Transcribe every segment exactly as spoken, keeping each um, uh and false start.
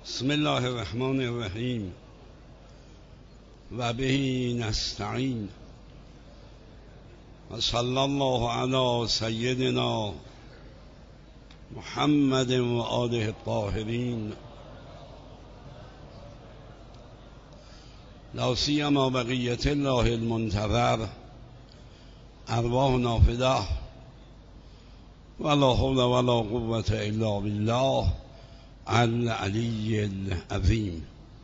بسم الله الرحمن الرحیم و به نستعین و صلی الله علی سیدنا محمد و آله الطاهرین لا سیما بقیة الله المنتظر ارواح نافده ولا حول ولا قوة الا بالله العلی العظیم.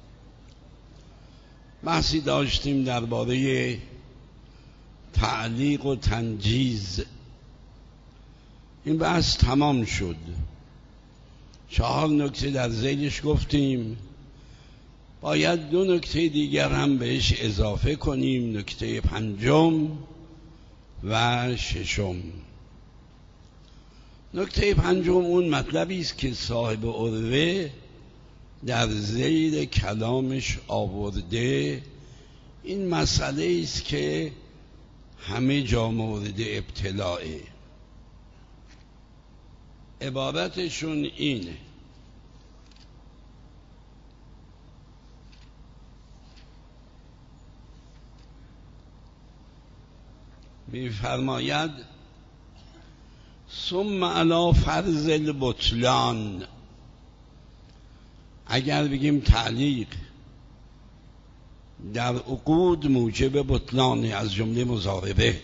بحثی داشتیم درباره تعلیق و تنجیز. این بحث تمام شد. چهار نکته در ذیلش گفتیم، باید دو نکته دیگر هم بهش اضافه کنیم، نکته پنجم و ششم. نکته پنجم اون مطلبی است که صاحب عروه در ذیل کلامش آورده. این مسئله است که همه جا مورد ابتلاعه. عبارتشون اینه: می‌فرماید ثم علی فرض البطلان. اگر بگیم تعلیق در عقود موجب بطلان از جمله مضاربه،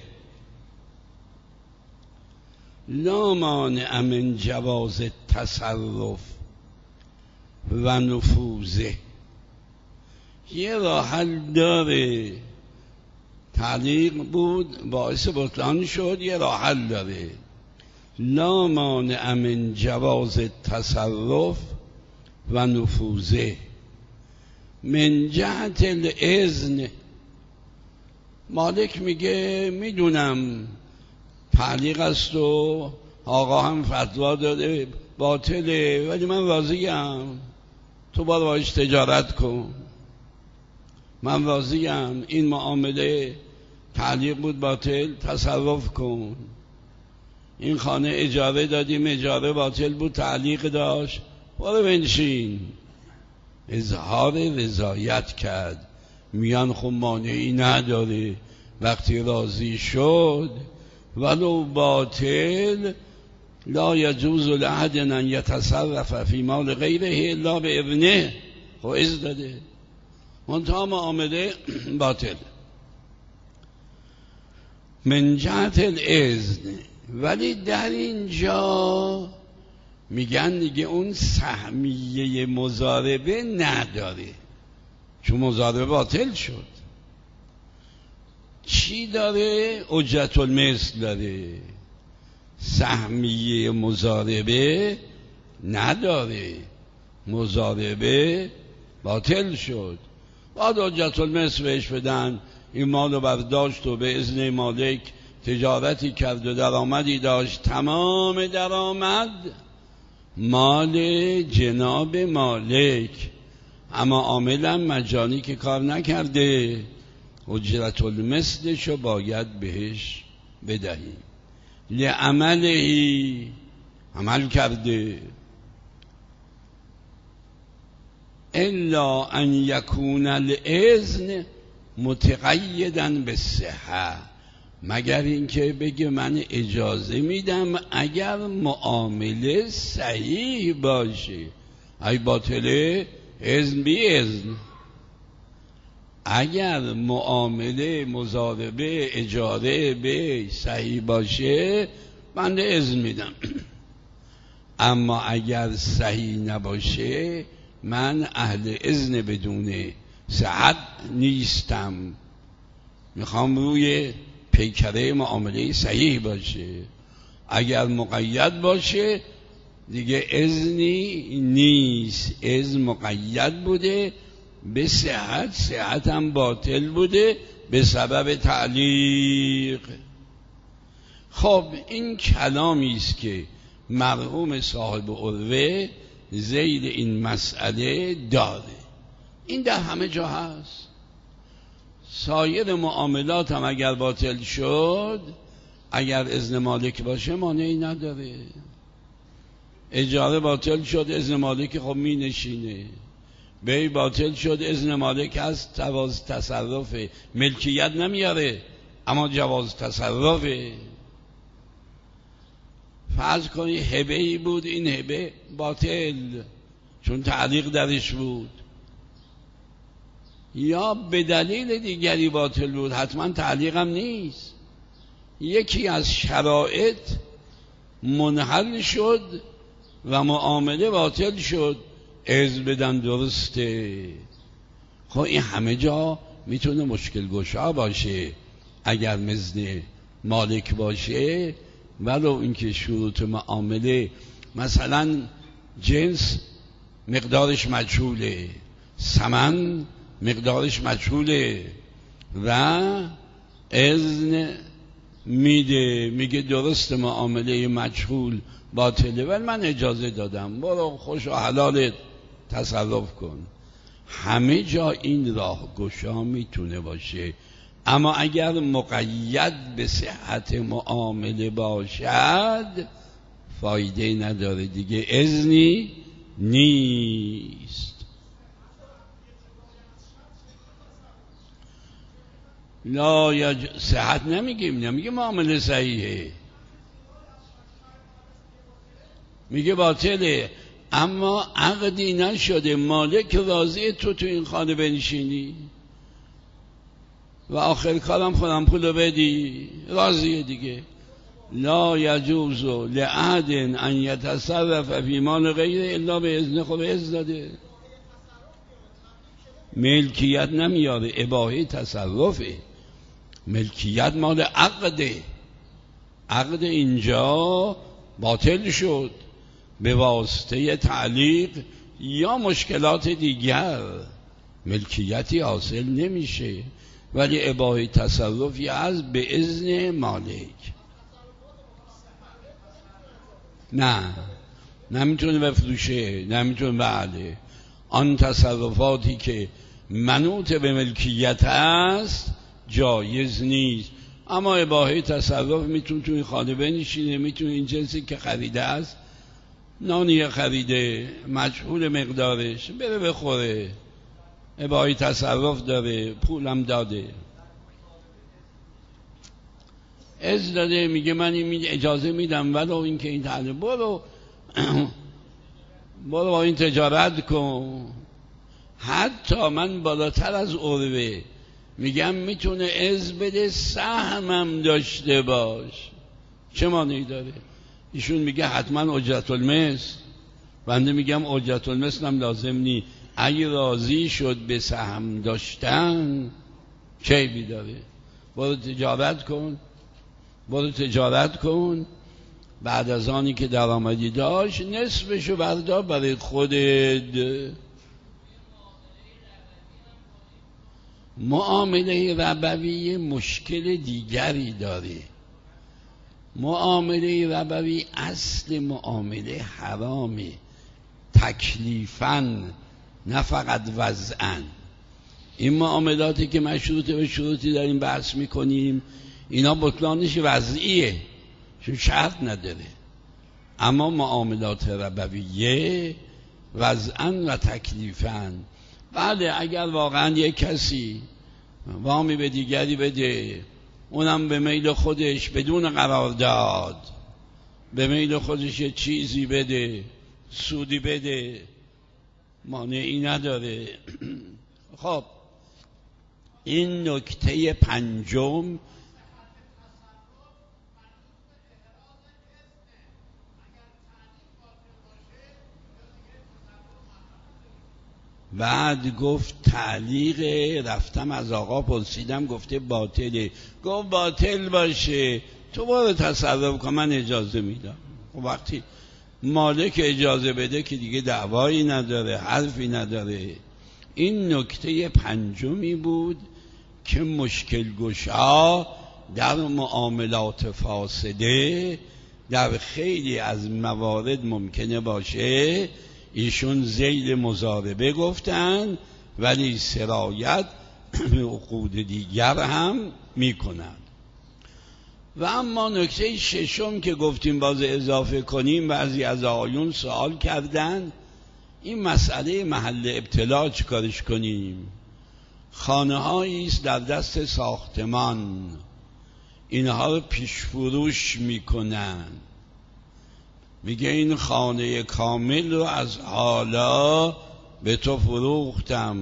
لا مانع من جواز تصرف و نفوذه. یه راه حل داره، تعلیق بود باعث بطلان شد، یه راه حل داره، لا مانع من جواز تصرف و نفوذه. من جهت الاذن، مالک میگه میدونم تعلیق است و آقا هم فتوا داده باطله، ولی من راضیم، تو باید باش تجارت کن، من راضیم، این معامله تعلیق بود باطل، تصرف کن. این خانه اجاره دادیم، اجاره باطل بود، تعلیق داشت، برو بنشین. اظهار رضایت کرد، میان خب مانعی نداره. وقتی راضی شد ولو باطل، لا یجوز لأحد ان یتصرف فی مال غیره الا باذنه. خب اذن داده، منتها معامله باطل. من جهت الاذن، ولی در اینجا میگن دیگه اون سهمیه مضاربه نداره، چون مضاربه باطل شد. چی داره؟ اجرت المثل داره، سهمیه مضاربه نداره، مضاربه باطل شد. بعد اجرت المثل بهش بدن، این مالو برداشت و به اذن مالک تجارتی کرد و درآمدی داشت، تمام درآمد مال جناب مالک، اما عاملا مجانی که کار نکرده، اجرت المثلشو باید بهش بدهیم. لعمله، عمل کرده. الا ان یکون الاذن متقیدا بالصحه، مگر اینکه بگه من اجازه میدم اگر معامله صحیح باشه. ای باطله اذن بی اذن. اگر معامله مضاربه اجاره به صحیح باشه بنده اذن میدم، اما اگر صحیح نباشه من اهل اذن بدون صحت نیستم، میخوام روی پیکره معامله صحیح باشه. اگر مقید باشه دیگه اذنی نیست، اذن مقید بوده به صحت، صحت هم باطل بوده به سبب تعلیق. خب این کلامی است که مرحوم صاحب عروه ذیل این مسئله داره. این در همه جا هست. سایر معاملات هم اگر باطل شد، اگر اذن مالک باشه مانعی نداره. اجاره باطل شد، اذن مالک خب می نشینه. به باطل شد. اذن مالک هست، جواز تصرف، ملکیت نمیاره اما جواز تصرفه. فرض کنی هبه ای بود، این هبه باطل چون تعلیق درش بود، یا به دلیل دیگری باطل بود، حتما تعلیق هم نیست، یکی از شرایط منحل شد و معامله باطل شد، عرض بدن درسته. خب این همه جا میتونه مشکل گشا باشه اگر مثل مالک باشه، ولو اینکه شروط معامله مثلا جنس مقدارش مجهوله، ثمن مقدارش مجهوله و اذن میده، میگه درست معامله مجهول باطله ولی من اجازه دادم، برو خوش و حلالت تصرف کن. همه جا این راه گشا میتونه باشه، اما اگر مقید به صحت معامله باشد فایده نداره دیگه، اذنی نیست. لا یا صحت نمیگیم، نمیگه معامله صحیحه، میگه باطله، اما عقدی نشده، مالک راضیه تو تو این خانه بنشینی و آخر کارم خودم پولو بدی، راضیه دیگه. لا یجوز لأحد ان یتصرف فی مال غیره الا به اذن خود، اذن داده، ملکیت نمیاره، اباحه تصرفه، ملکیت مال عقده، عقد اینجا باطل شد به واسطه تعلیق یا مشکلات دیگر، ملکیتی حاصل نمیشه، ولی اباحه تصرفی از به اذن مالک. نه نمیتونه بفروشه، نمیتونه، بله آن تصرفاتی که منوط به ملکیت است جایز نیست، اما اباحه تصرف میتونه توی خانه بنشینه، میتونه این جنسی که خریده است، نانی خریده مجهول مقدارش، بره بخوره، اباحه تصرف داره، پولم داده، از داده، میگه من این اجازه میدم ولو این که این تعلیق، برو برو با این تجارت کن. حتی من بالاتر از عروه میگم میتونه از بده سهمم داشته باش، چه مانعی داره؟ ایشون میگه حتما اجرت المثل، بنده میگم اجرت المثل هم لازم نی، اگه راضی شد به سهم داشتن چه عیبی داره؟ برو تجارت کن، برو تجارت کن، بعد از آنی که درآمدی داشت نصفشو بردار برای خودت. معامله ربوی مشکل دیگری داره. معامله ربوی اصل معامله حرامه، تکلیفاً نه فقط وضعاً. این معاملاتی که مشروط به شروطی داریم بحث میکنیم اینا بطلانش وضعیه چون شرط نداره، اما معاملات ربویه وضعاً و تکلیفاً. بله اگر واقعاً یک کسی وامی به دیگری بده، اونم به میل خودش بدون قرارداد به میل خودش یه چیزی بده، سودی بده، مانعی نداره. خب این نکته پنجم. بعد گفت تعلیق، رفتم از آقا پرسیدم، گفته باطله، گفت باطل باشه تو برو تصرف کن من اجازه میدم. خب وقتی مالک اجازه بده که دیگه دعوایی نداره، حرفی نداره. این نکته پنجمی بود که مشکل گشا در معاملات فاسده در خیلی از موارد ممکنه باشه. ایشون ذیل مضاربه گفتن ولی سرایت به عقود دیگر هم میکنن. و اما نکته ششم که گفتیم باز اضافه کنیم، بعضی از آقایون سوال کردن این مسئله محل ابتلا چه کارش کنیم؟ خانه هایی است در دست ساختمان، اینها رو پیش فروش میکنن، میگه این خانه کامل رو از حالا به تو فروختم،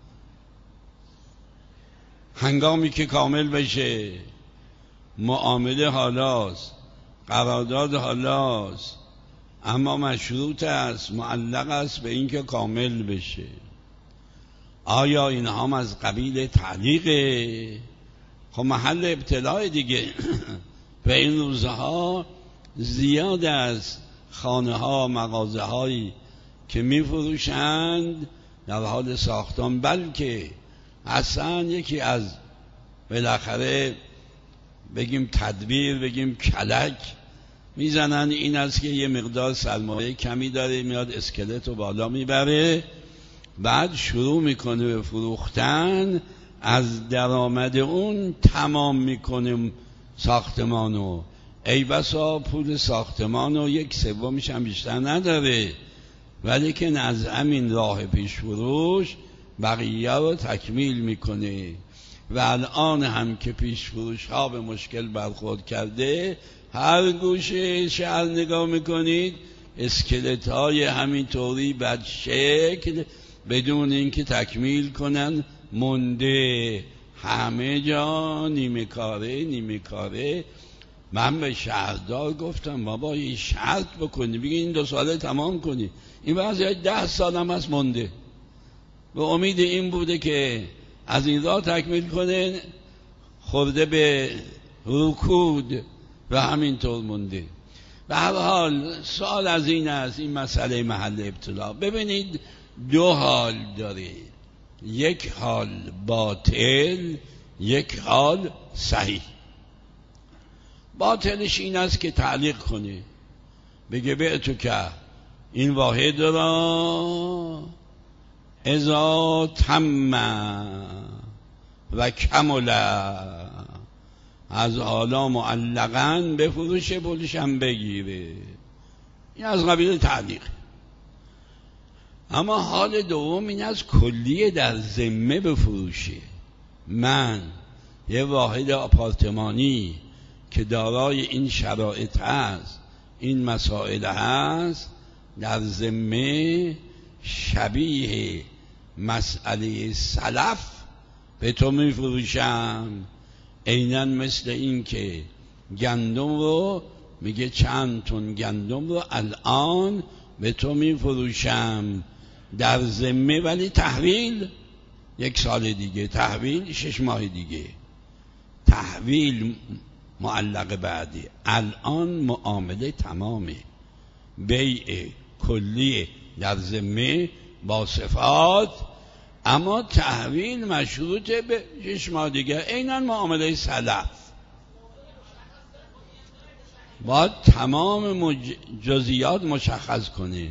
هنگامی که کامل بشه معامله حالاست، قرارداد حالاست، اما مشروط است، معلق است به اینکه کامل بشه. آیا اینها هم از قبیل تعلیقه؟ خب محل ابتلاع دیگه. و این روزها زیاد از خانه ها مغازه هایی که می فروشند در حال ساختن، بلکه اصلا یکی از بالاخره بگیم تدبیر، بگیم کلک میزنن این است که یه مقدار سرمایه کمی داره، میاد اسکلت رو بالا میبره، بعد شروع میکنه به فروختن، از درآمد اون تمام میکنه ساختمانو. ای بسا پول ساختمانو یک سومش هم بیشتر نداره، ولی که از همین راه پیش فروش بقیه رو تکمیل میکنه. و الان هم که پیش فروش ها به مشکل برخورد کرده، هر گوشه شهر نگاه میکنید اسکلت های همینطوری بد شکل بدون اینکه تکمیل کنن مونده، همه جا نیمه کاره نیمه کاره. من به شهردار گفتم بابا یه شرط بکنی، بگی این دو ساله تمام کنی، این بعضی ده سال هم هست مونده. به امید این بوده که از این راه تکمیل کنه، خورده به رکود و همینطور مونده. به هر حال سوال از این است، این مسئله محل ابتلا. ببینید دو حال داره، یک حال باطل، یک حال صحیح. باطلش این است که تعلیق کنه، بگه به تو که این واحد را اذا تم و کمل از حالا معلقاً به فروش پولشم بگیره، این از قبیل تعلیق. اما حال دوم این از کلیه در ذمه بفروشه. من یه واحد آپارتمانی که دارای این شرایط هست، این مسائل هست، در ذمه شبیه مسئله سلف به تو میفروشم، عیناً مثل این که گندم رو میگه چند تن گندم رو الان به تو میفروشم در ذمه، ولی تحویل یک سال دیگه، تحویل شش ماه دیگه، تحویل معلق بعدی. الان معامله تمامه، بیع کلی در ذمه با صفات، اما تحویل مشروط به شش ماه دیگه، عیناً معامله سلف. باید تمام مج... جزئیات مشخص کنه.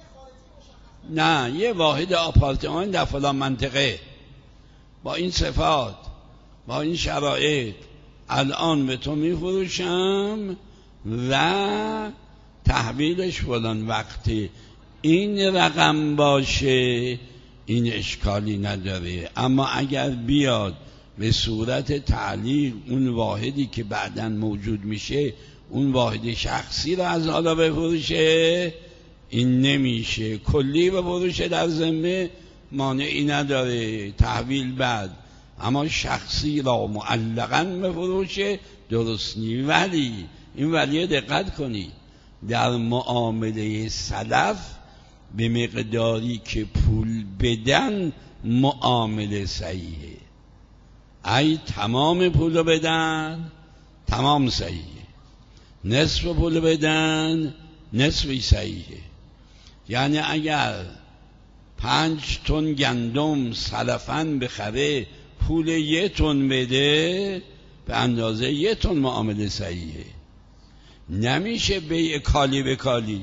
نه یه واحد آپارتمان در فلان منطقه با این صفات با این شرایط الان به تو میفروشم و تحویلش فلان وقتی، این رقم باشه این اشکالی نداره. اما اگر بیاد به صورت تعلیق اون واحدی که بعداً موجود میشه، اون واحد شخصی رو از حالا بفروشه، این نمیشه. کلی بفروشه در ذمه مانعی نداره، تحویل بعد، اما شخصی را معلقاً بفروشه درست نی. ولی این ولی دقت کنید، در معامله سلف به مقداری که پول بدن معامله صحیحه. ای تمام پول بدن تمام صحیحه، نصف پول بدن نصفی صحیحه. یعنی اگر پنج تن گندم سلفاً بخره پول یه تن بده، به اندازه یه تن معامله صحیحه. نمیشه بیع کالی به کالی،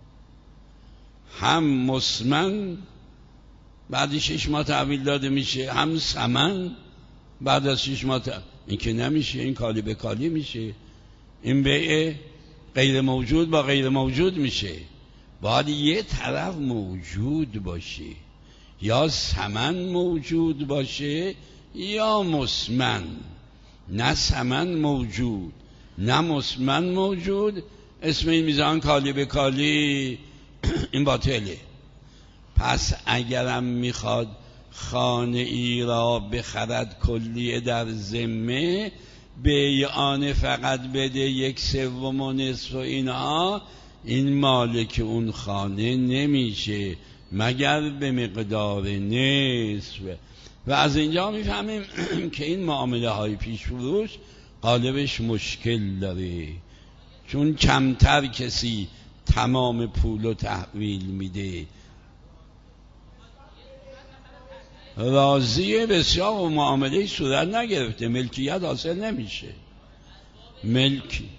هم مسمن بعد شش ماه تحویل داده میشه، هم سمن بعد از شش ماه تحویل. این که نمیشه، این کالی به کالی میشه، این بیع غیر موجود با غیر موجود میشه. باید یه طرف موجود باشه، یا ثمن موجود باشه یا مسمن. نه ثمن موجود نه مسمن موجود، اسم این میزان کالی به کالی این باطله. پس اگرم میخواد خانه ای را بخرد کلیه در ذمه، بیعانه فقط بده یک سوم و نصف و اینها، این مالک اون خانه نمیشه مگر به مقدار نصف. و از اینجا میفهمیم که این معامله های پیش فروش غالبش مشکل داره، چون کمتر کسی تمام پول تحویل میده. راضیه بسیار و معامله صورت نگرفته، ملکیت حاصل نمیشه. ملکی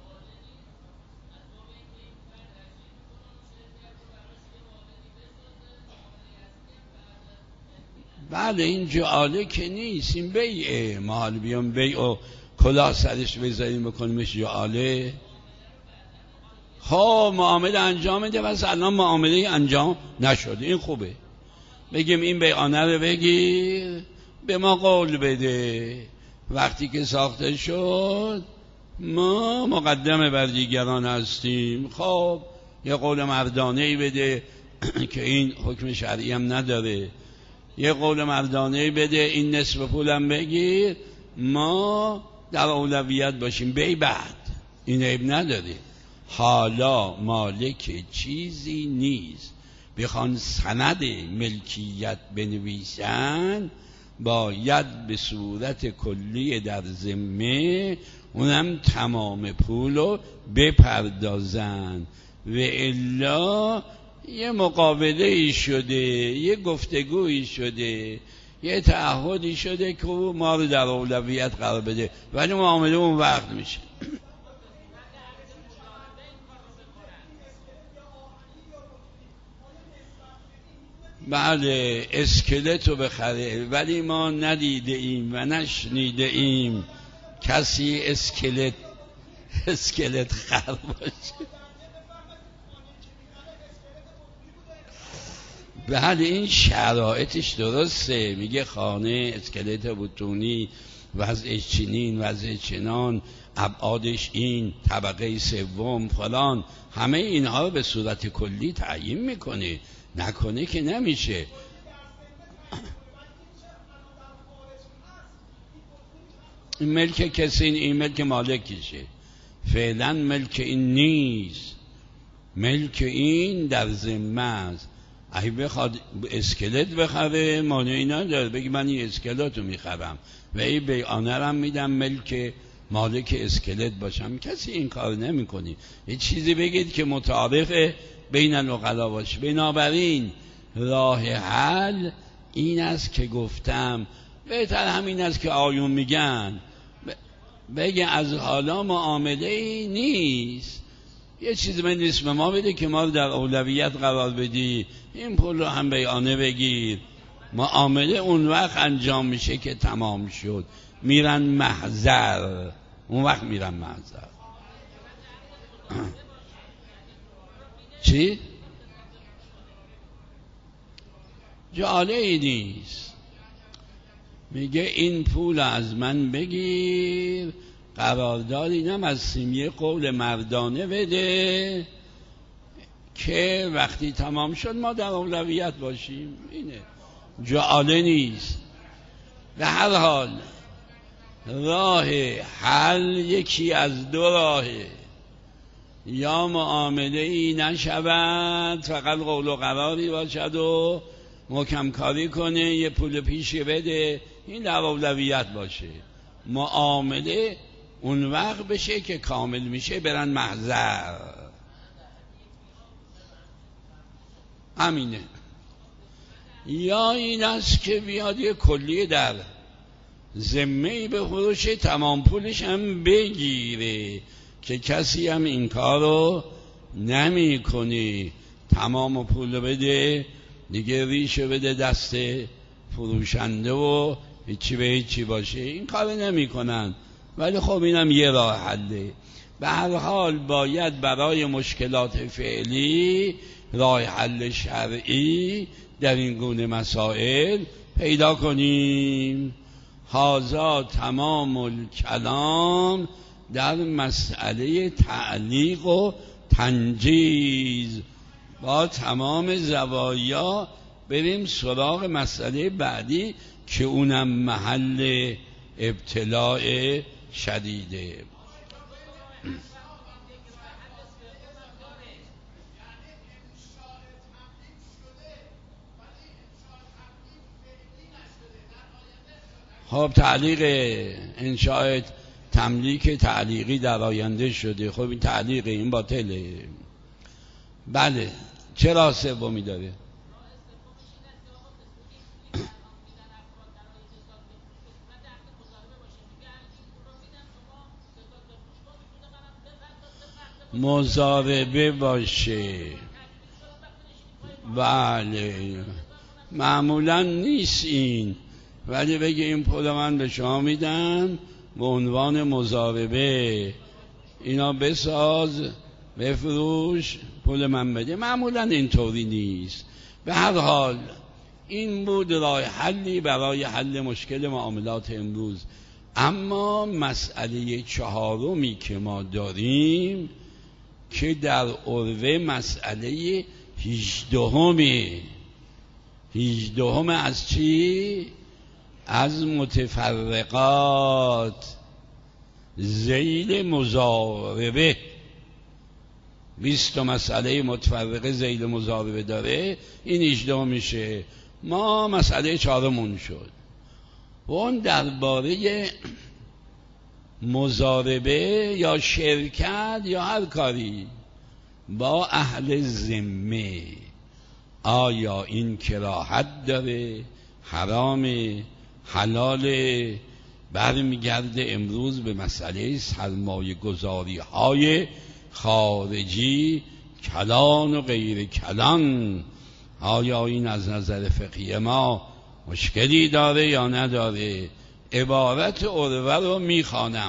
بله این جعاله که نیست، این بیعه. ما حال بیام بیع و کلاه سرش بذاریم بکنیمش جعاله. ها معامله انجام ده، بس الان معامله انجام نشده، این خوبه. بگیم این بیعانه رو بگیر به ما قول بده، وقتی که ساخته شد ما مقدم بر دیگران هستیم. خب یه قول مردانه‌ای بده که این حکم شرعی هم نداره، یه قول مردانه‌ای بده این نصف پولم بگیر، ما در اولویت باشیم. بی بعد این عیب نداره. حالا مالک چیزی نیست بخوان سند ملکیت بنویسن، باید به صورت کلی در ذمه اونم تمام پولو بپردازن، و الا یه مقابله ای شده، یه گفتگویی شده، یه تعهدی شده که ما رو در اولویت قرار بده، ولی معامله اون وقت میشه. بله اسکلت رو بخره، ولی ما ندیده ایم و نشنیده ایم کسی اسکلت اسکلت خر باشه. بله این شرایطش درسته، میگه خانه اسکلت بتونی، وضعش چنین وضع چنان، ابعادش این، طبقه سوم فلان، همه اینها رو به صورت کلی تعیین میکنه، نکنه که نمیشه. این ملک کسی، این ملک مالکشه، فعلا ملک این نیست، ملک این در ذمه است. اگه بخواد اسکلت بخره مانعی نداره، بگی من این اسکلت رو میخرم و این بیعانه هم میدم ملک مالک اسکلت باشم، کسی این کار نمی کنی. یه چیزی بگید که متعارف بین العقلا باشه. بنابراین راه حل این است که گفتم، بهتر همین است که آیون میگن، بگه از حالا معامله ای نیست، یه چیزی من نیست به ما بده که ما رو در اولویت قرار بدی، این پول رو هم بیعانه بگیر. معامله اون وقت انجام میشه که تمام شد، میرن محضر، اون وقت میرن محضر. چی؟ جاله ای نیست، میگه این پول از من بگیر، قرارداد اینم از سیمیه قول مردانه بده که وقتی تمام شد ما در اولویت باشیم. اینه، جاله نیست. به هر حال راه حل یکی از دو راهه، یا معامله ای نشود فقط قول و قراری باشد و محکم کاری کنه، یه پول پیشی بده، این در اولویت باشه. معامله اون وقت بشه که کامل میشه برن محضر، همینه. یا این است که بیاد یه کلیه در ذمه‌ای به فروشه، تمام پولش هم بگیره که کسی هم این کارو نمی کنی، تمام پول بده دیگه، ریشو بده دست فروشنده و هیچی به هیچی باشه، این کار نمی کنن. ولی خب اینم یه راه حله. به هر حال باید برای مشکلات فعلی راه حل شرعی در این گونه مسائل پیدا کنیم. هذا تمام الکلام در مسئله تعلیق و تنجیز. با تمام زوایا بریم سراغ مسئله بعدی که اونم محل ابتلاء شدیده. خب تعلیق انشاء تملیک تعلیقی در آینده شده. خب این تعلیق این باطله. بله چرا سومی داره؟ مضاربه باشه. بله معمولا نیست این، ولی بگه این پول من به شما میدم به عنوان مضاربه، اینا بساز بفروش پول من بده. معمولا اینطوری نیست. به هر حال این بود راه حلی برای حل مشکل معاملات امروز. اما مسئله چهارمی که ما داریم که در عروه مسئله هجدهمی هجدهم از چی؟ از متفرقات ذیل مضاربه. بیست مسئله متفرقه ذیل مضاربه داره، این هجدهم میشه. ما مسئله چهارمون شد و اون درباره مضاربه یا شرکت یا هر کاری با اهل ذمه، آیا این کراهت داره، حرامه، حلاله؟ برمیگرده امروز به مسئله سرمایه گذاری های خارجی، کلان و غیر کلان. آیا این از نظر فقهی ما مشکلی داره یا نداره؟ عبارت عروه رو میخوانم: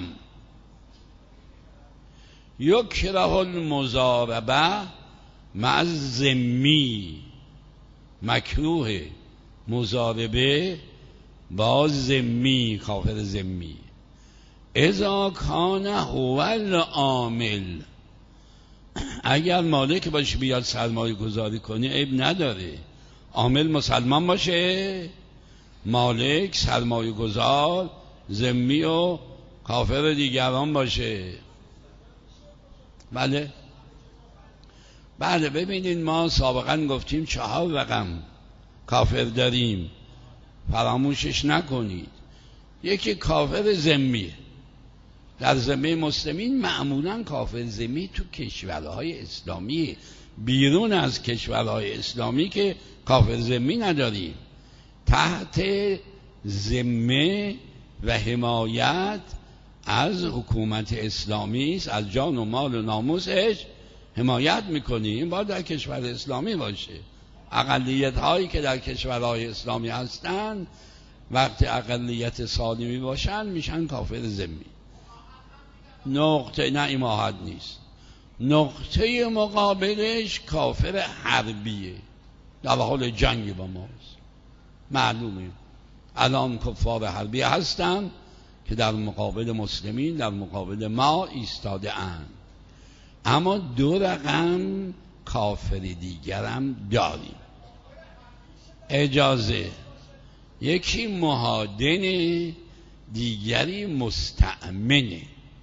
یکره المضاربه مع الذمی، مکروه مضاربه با ذمی، کافر ذمی. اذا کان هو العامل، اگر مالک باشه بیاد سرمایه گذاری کنی عیب نداره. عامل مسلمان باشه، مالک سرمایه گذار ذمی و کافر دیگران باشه. بله بله ببینید ما سابقا گفتیم چهار رقم کافر داریم، فراموشش نکنید. یکی کافر ذمیه. در ذمه مسلمین معمولا کافر ذمی تو کشورهای اسلامی، بیرون از کشورهای اسلامی که کافر ذمی نداریم. تحت ذمه و حمایت از حکومت اسلامی است، از جان و مال و ناموسش حمایت میکنیم. باید در کشور اسلامی باشه. اقلیت هایی که در کشورهای اسلامی هستند وقتی اقلیت سالمی باشن میشن کافر ذمی. نقطه نه ایماحت نیست. نقطه مقابلش کافر حربیه، در حال جنگ با ماست. معلومه الان کفار حربی هستن که در مقابل مسلمین، در مقابل ما ایستاده اند. اما دو رقم کافر دیگرم داریم. اجازه، یکی مهادن، دیگری مستأمنه.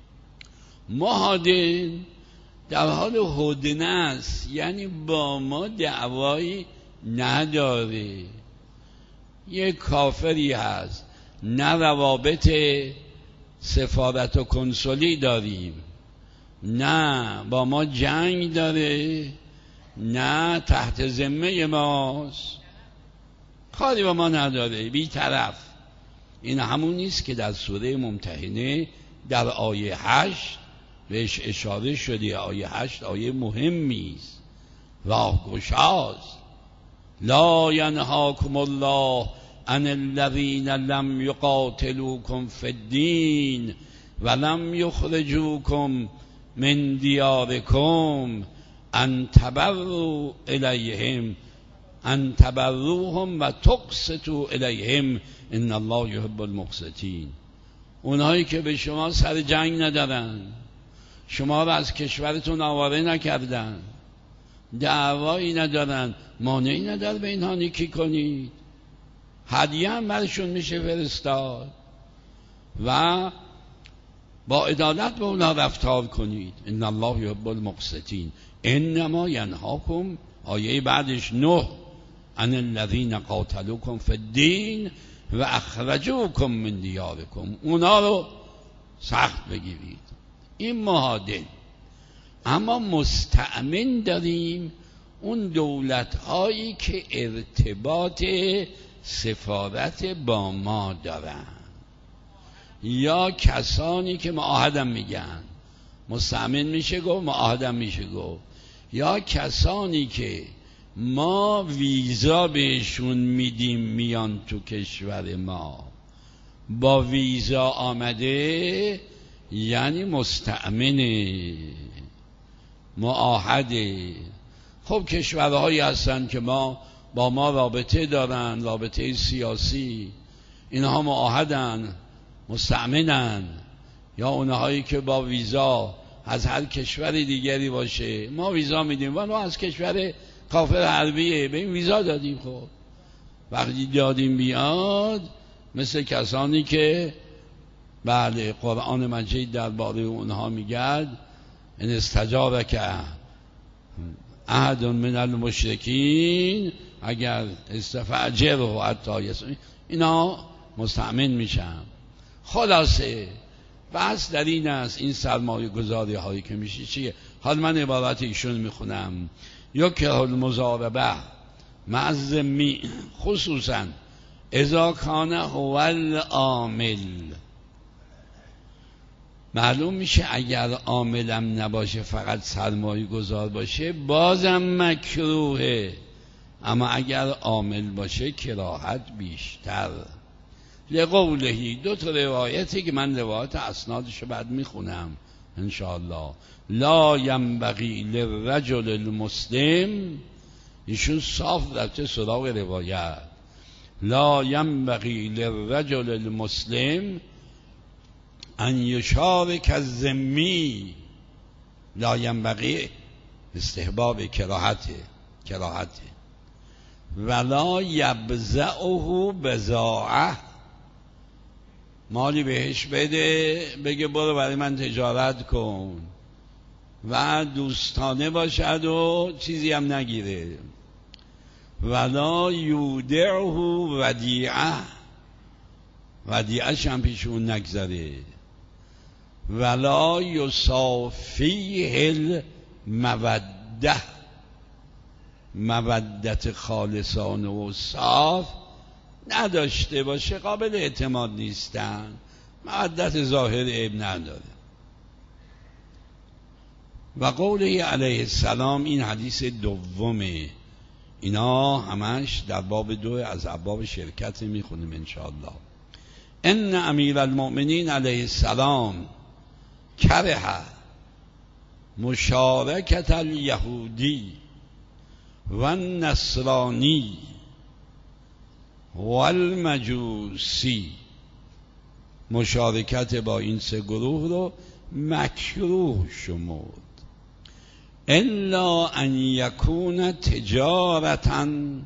مهادن در حال هدنه است، یعنی با ما دعوایی نداره. یک کافری هست، نه روابط سفارت و کنسولی داریم، نه با ما جنگ داره، نه تحت ذمه ماست، کاری با ما نداره، بی طرف. این همون نیست که در سوره ممتحنه در آیه هشت بهش اشاره شده. آیه هشت آیه مهمی است، راهگشاست. لا ینهاکم الله عن الذین لم یقاتلوکم فی الدین ولم یخرجوکم من دیارکم ان تبروا الیهم ان تبروهم و تقسطوا الیهم ان الله یحب المقسطین. اونهایی که به شما سر جنگ ندارن، شما رو از کشورتون آواره نکردن، دعوایی ندارن، مانعی نداره به اینها نیکی کنید، هدیه هم برشون میشه فرستاد و با عدالت به اونها رفتار کنید. ان الله یحب المقسطین. انما ینهاکم، آیه بعدش نه، عن الذین قاتلوکم فی الدین و اخرجوکم من دیارکم. اونا رو سخت بگیرید، این معادل. اما مستأمن داریم اون دولت هایی که ارتباط سفارت با ما دارن، یا کسانی که معاهدم میگن، مستأمن میشه گفت، معاهدم میشه گفت، یا کسانی که ما ویزا بهشون میدیم میان تو کشور ما، با ویزا آمده، یعنی مستأمنه، معاهده. خب کشورهایی هستن که ما با ما رابطه دارن، رابطه سیاسی، اینها معاهدن، مستأمنن. یا اونهایی که با ویزا از هر کشور دیگری باشه، ما ویزا میدیم و ما از کشور کافر حربیه به این ویزا دادیم. خب وقتی دادیم بیاد، مثل کسانی که بله قرآن مجید درباره اونها میگه ان استجابک احد من المشرکین، اگر استفاجره حتی یسمع، اینا مستأمن میشن. خلاصه بحث در این است، این سرمایه گذاری هایی که میشه چیه. حال من عبارت ایشون میخونم: یکره المضاربه مع الذمی خصوصا اذا کان هو العامل. معلوم میشه اگر عاملم نباشه، فقط سرمایه گذار باشه، بازم مکروهه، اما اگر عامل باشه کراهت بیشتر. لقوله، دو تا روایتی که من روایت اسنادشو بعد میخونم انشاءالله. لا ینبغی للرجل المسلم، ایشون صاف رفته سراغ روایت، لا ینبغی للرجل المسلم ان یشارک الذمی. لا ینبغی استحباب کراهته، کراهته. ولا یبزعه بضاعه، مالی بهش بده بگه برو برای من تجارت کن و دوستانه باشد و چیزی هم نگیره. ولا یودعه ودیعه، ودیعهش هم پیش اون نگذاره. ولا یصافیه الموده، مودت خالصانه و صاف نداشته باشه، قابل اعتماد نیستن، مودت ظاهر عیب نداره. و قوله علیه السلام، این حدیث دومه، اینا همش در باب دو از ابواب شرکت میخونیم انشاءالله. ان امیر المؤمنین علیه السلام کره مشارکت الیهودی و النصرانی و المجوسی، مشارکت با این سه گروه رو مکروه شمرد. الا ان یکون تجارتا،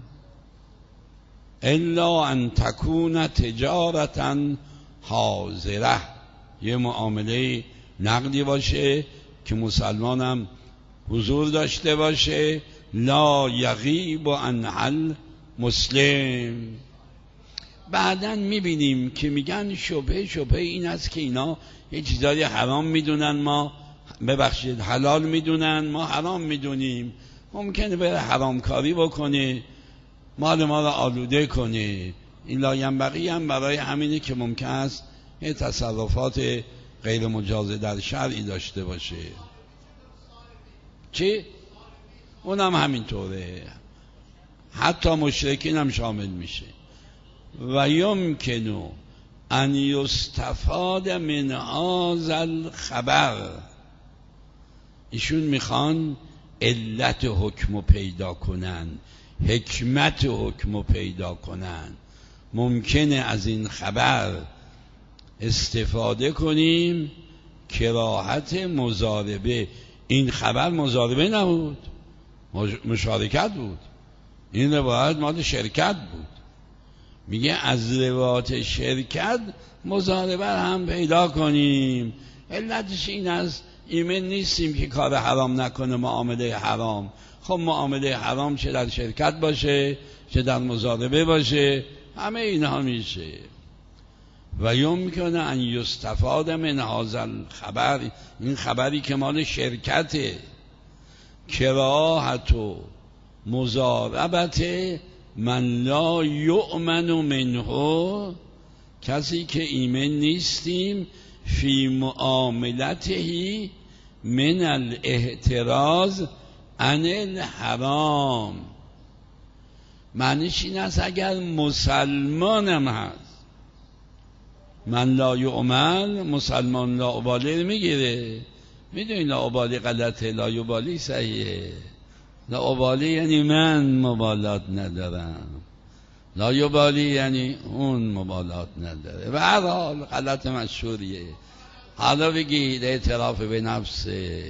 الا ان تکون تجارتا حاضره، یه معامله نقدی باشه که مسلمانم حضور داشته باشه، لا یغیب عنها المسلم. بعدن میبینیم که میگن شبهه شبهه این است که اینا یه چیزایی حرام میدونن، ما ببخشید حلال میدونن، ما حرام میدونیم. ممکنه بره حرامکاری بکنه، مال ما را آلوده کنه. این لاینبغی هم برای همینه که ممکن است یه تصرفات غیر مجاز در شرعی داشته باشه. چی؟ اونم همینطوره، حتی مشرکین هم شامل میشه. و یمکنو ان یستفاد من هذا الخبر، ایشون میخوان علت حکم رو پیدا کنن، حکمت حکم رو پیدا کنن، ممکنه از این خبر استفاده کنیم کراهت مضاربه. این خبر مضاربه نبود، مشارکت بود. این روایت مال شرکت بود. میگه از روایت شرکت مضاربه هم پیدا کنیم. علتش این است ایمن نیستیم که کار حرام نکنه، معامله حرام. خب معامله حرام چه در شرکت باشه چه در مضاربه باشه، همه اینها میشه. و یمکنه ان یستفاد من هذا الخبر، این خبری که مال شرکته، کراهت و مضاربت من لا یؤمن منه، کسی که ایمن نیستیم فی معاملته من الاحتراز عن الحرام. معنیش این است اگر مسلمانم هست، من لا یؤمن، مسلمان لا ابالی میگیره. میدونی لا ابالی غلطه، لا یبالی صحیحه. لا ابالی یعنی من مبالات ندارم، لا یبالی یعنی اون مبالات نداره. و هر حال غلط مشهوریه. حالا بگید اعتراف به نفسه.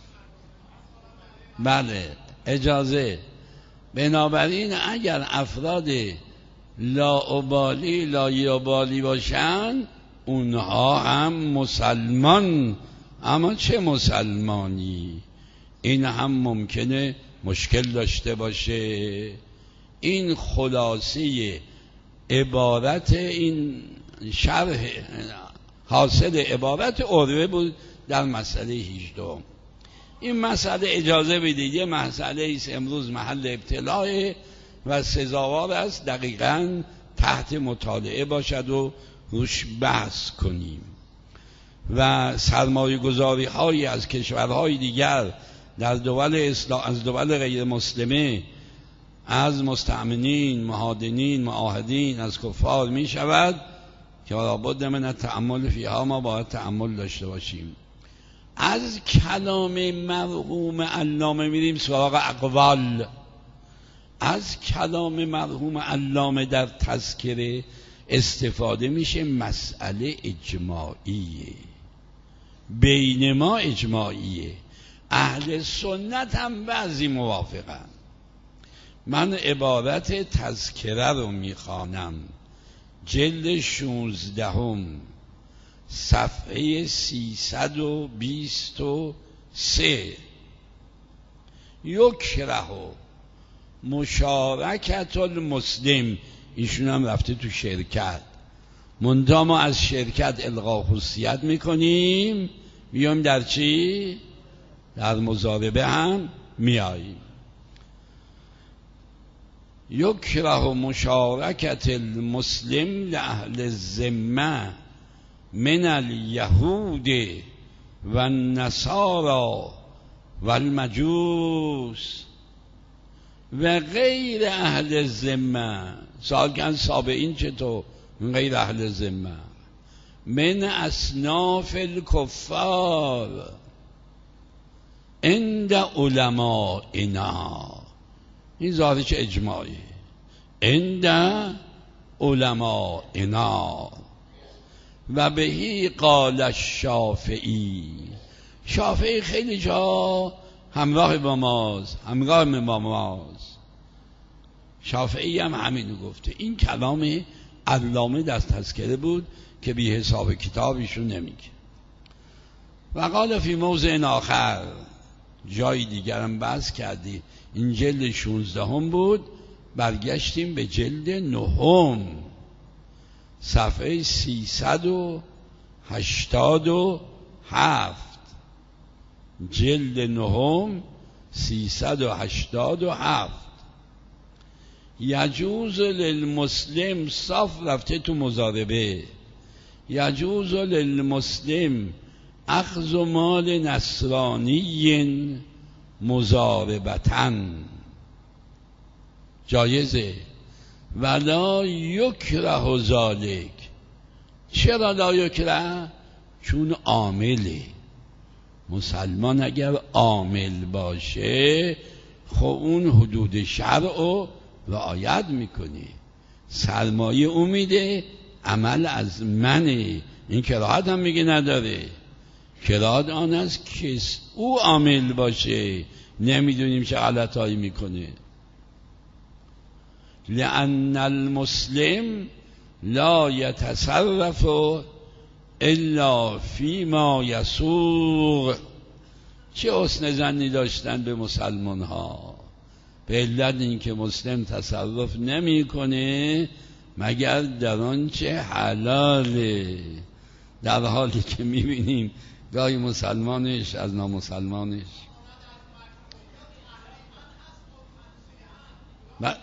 بله اجازه. بنابراین اگر افراد لا ابالی لا یبالی باشن، اونها هم مسلمان، اما چه مسلمانی؟ این هم ممکنه مشکل داشته باشه. این خلاصه عبارت، این شرح حاصل عبارت عروه بود در مسئله هجدهم. این مسئله اجازه بدید یه مسئله ایست امروز محل ابتلاع و سزاوار است دقیقاً تحت مطالعه باشد و روش بحث کنیم. و سرمایه گذاری هایی از کشورهای دیگر در دول اسلام، از دول غیر مسلمه، از مستأمنین، مهادنین، معاهدین، از کفار می شود که لابد من التأمل فیها، ما باید تأمل داشته باشیم. از کلام مرحوم علامه میریم سراغ اقوال. از کلام مرحوم علامه در تذکره استفاده میشه مسئله اجماعیه، بین ما اجماعیه، اهل سنت هم بعضی موافقن. من عبارت تذکره رو میخوانم، جلد شونزدهم صفحه سیصد و بیست و سه. یکره مشارکت المسلم، ایشون هم رفته تو شرکت، منتها ما از شرکت الغا خصوصیت میکنیم، میایم در چی؟ در مضاربه هم میاییم. یکره مشارکت المسلم لأهل الذمه من الیهود و النصارى و المجوس و غیر اهل الذمه. سالکن سابعین چطور؟ غیر اهل الذمه من اصناف الکفار عند علمائنا. این ظاهرش اجماعی. عند علمائنا و بهی قال الشافعی. شافعی خیلی جا همراه با ماست، همراه با ماست. شافعی هم همینو گفته. این کلام علامه در تذکره بود که بی حساب کتابیشون نمیگه. و قال فی موضع آخر، جای دیگرم بحث کردی. این جلد شونزدهم بود، برگشتیم به جلد نهم صفحه سیصد و هشتاد و هفت. جلد نهم سیصد و هشتاد و هفت. یجوز للمسلم، صاف رفته تو مضاربه، یجوز للمسلم اخذ مال نصرانی مضاربتن، جایزه. ولا یکره ذالک. چرا لا یکره؟ چون عامله. مسلمان اگر عامل باشه خب اون حدود شرع رو رعایت میکنه، سرمایه او میده، عمل از منه. این کراهت هم میگه نداره. کراهت آن است که او عامل باشه نمیدونیم چه غلطایی میکنه. لأن المسلم لا يتصرف الا فيما يسوغ. چه حسن ظنی داشتن به مسلمان ها، به علت اینکه مسلم تصرف نمیکنه مگر در آنچه حلاله، در حالی که میبینیم گاهی مسلمانش از نامسلمانش. و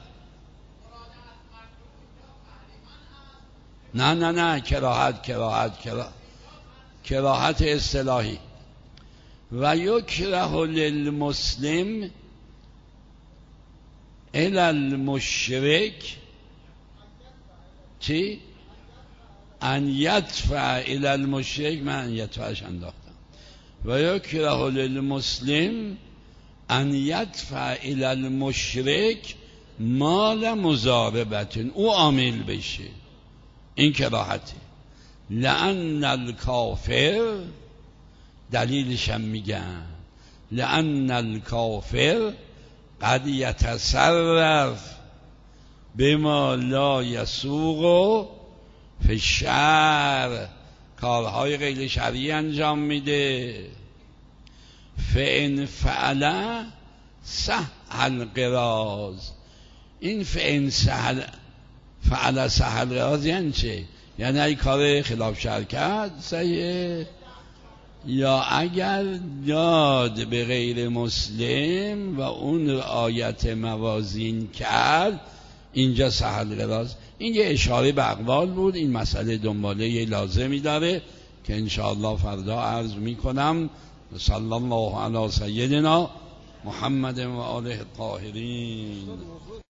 نه نه نه کراهت کراهت کراهت کراهت اصطلاحی. و یکره للمسلم الی المشرک چی؟ ان یدفع الی المشرک. من ان یدفعش انداختم. و یکره للمسلم ان یدفع الی المشرک مال مضاربت. او عامل بشه، این کراهته. لأن الکافر، دلیلش هم میگن، لأن الکافر قد یتصرف بما لا یسوغ فی الشرع، کارهای غیر شرعی انجام میده. فإن فعل صح القراض. این فإن سهل فعل صح القراض یعنی چه؟ یعنی ای کار خلاف شرع کرد صحیحه، یا اگر داد به غیر مسلم و اون رعایت موازین کرد اینجا صح القراض. این یه اشاره به اقوال بود. این مسئله دنباله یه لازمی داره که انشاءالله فردا عرض میکنم. صلی الله علی سیدنا محمد و آله الطاهرین.